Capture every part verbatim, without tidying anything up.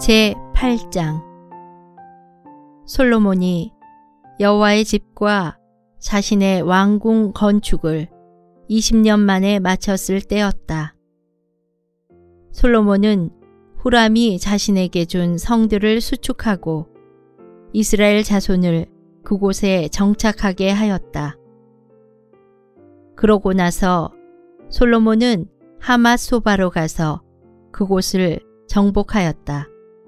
제팔 장. 솔로몬이 여호와의 집과 자신의 왕궁 건축을 이십 년 만에 마쳤을 때였다. 솔로몬은 후람이 자신에게 준 성들을 수축하고 이스라엘 자손을 그곳에 정착하게 하였다. 그러고 나서 솔로몬은 하맛소바로 가서 그곳을 정복하였다.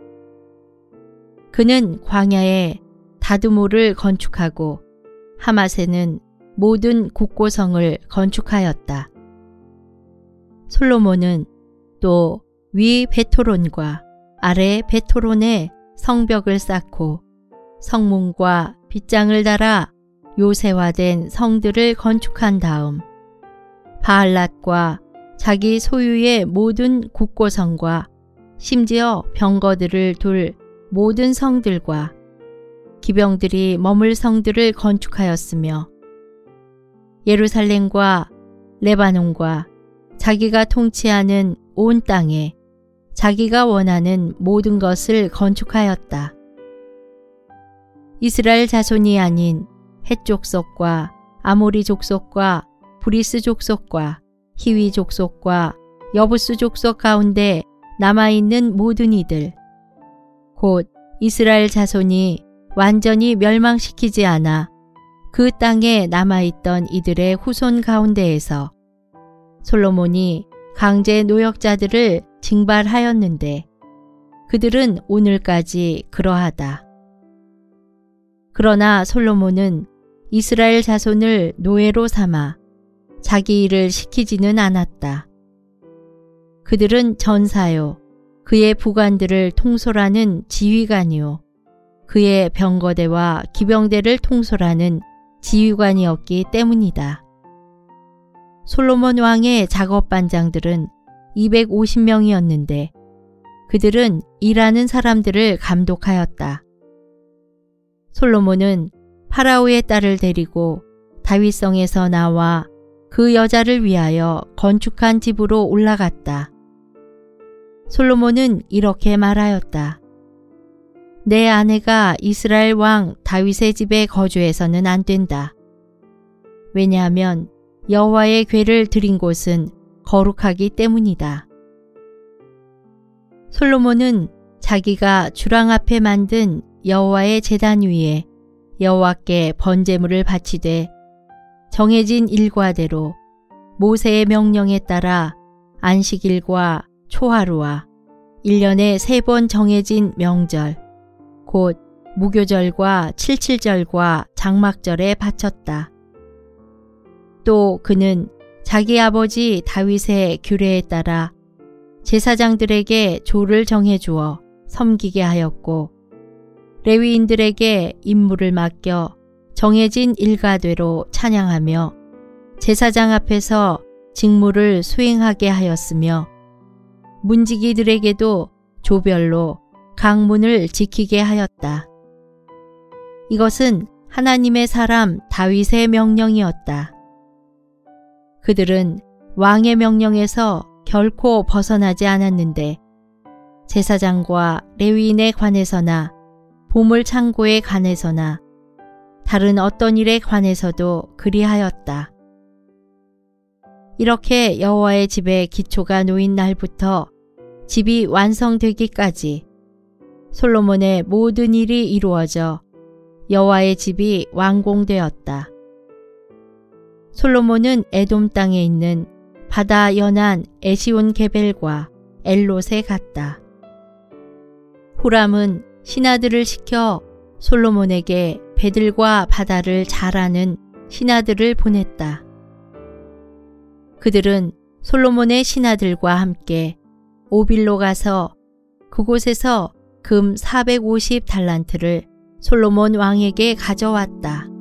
그는 광야에 다두모를 건축하고 하맛에는 모든 국고성을 건축하였다. 솔로몬은 또 위 베토론과 아래 베토론에 성벽을 쌓고 성문과 빗장을 달아 요새화된 성들을 건축한 다음 바알랏과 자기 소유의 모든 국고성과 심지어 병거들을 둘 모든 성들과 기병들이 머물 성들을 건축하였으며 예루살렘과 레바논과 자기가 통치하는 온 땅에 자기가 원하는 모든 것을 건축하였다. 이스라엘 자손이 아닌 헷 족속과 아모리 족속과 브리스 족속과 히위 족속과 여부스 족속 가운데 남아있는 모든 이들, 곧 이스라엘 자손이 완전히 멸망시키지 않아 그 땅에 남아있던 이들의 후손 가운데에서 솔로몬이 강제 노역자들을 징발하였는데 그들은 오늘까지 그러하다. 그러나 솔로몬은 이스라엘 자손을 노예로 삼아 자기 일을 시키지는 않았다. 그들은 전사요, 그의 부관들을 통솔하는 지휘관이요, 그의 병거대와 기병대를 통솔하는 지휘관이었기 때문이다. 솔로몬 왕의 작업반장들은 이백오십 명이었는데 그들은 일하는 사람들을 감독하였다. 솔로몬은 파라오의 딸을 데리고 다윗성에서 나와 그 여자를 위하여 건축한 집으로 올라갔다. 솔로몬은 이렇게 말하였다. 내 아내가 이스라엘 왕 다윗의 집에 거주해서는 안 된다. 왜냐하면 여호와의 궤를 드린 곳은 거룩하기 때문이다. 솔로몬은 자기가 주랑 앞에 만든 여호와의 제단 위에 여호와께 번제물을 바치되 정해진 일과대로 모세의 명령에 따라 안식일과 초하루와 일 년에 세 번 정해진 명절, 곧 무교절과 칠칠절과 장막절에 바쳤다. 또 그는 자기 아버지 다윗의 규례에 따라 제사장들에게 조를 정해주어 섬기게 하였고 레위인들에게 임무를 맡겨 정해진 일과대로 찬양하며 제사장 앞에서 직무를 수행하게 하였으며 문지기들에게도 조별로 강문을 지키게 하였다. 이것은 하나님의 사람 다윗의 명령이었다. 그들은 왕의 명령에서 결코 벗어나지 않았는데 제사장과 레위인에 관해서나 보물 창고에 관해서나 다른 어떤 일에 관해서도 그리하였다. 이렇게 여호와의 집에 기초가 놓인 날부터 집이 완성되기까지 솔로몬의 모든 일이 이루어져 여호와의 집이 완공되었다. 솔로몬은 에돔 땅에 있는 바다 연안 에시온 게벨과 엘롯에 갔다. 후람은 신하들을 시켜 솔로몬에게 배들과 바다를 잘 아는 신하들을 보냈다. 그들은 솔로몬의 신하들과 함께 오빌로 가서 그곳에서 금 사백오십 달란트를 솔로몬 왕에게 가져왔다.